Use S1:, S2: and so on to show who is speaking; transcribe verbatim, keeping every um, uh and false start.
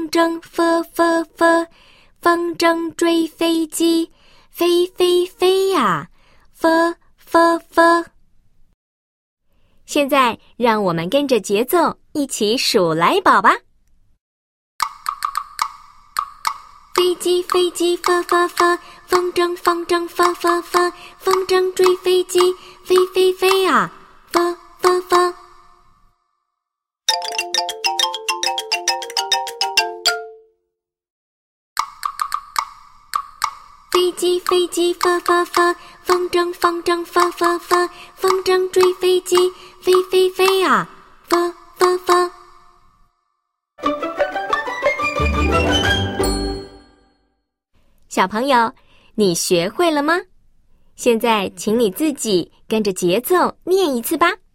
S1: 风筝 f f f， 风筝追飞机，飞飞飞呀 f f f。现在让我们跟着节奏一起数来宝吧。飞机飞机 f f f， 风筝风筝 f f f， 风筝追飞机，飞飞飞呀 f f f。飞机飞机 f f f， 风筝风筝 f f f， 风筝追飞机，飞飞飞呀 f f f。小朋友，你学会了吗？现在请你自己跟着节奏念一次吧。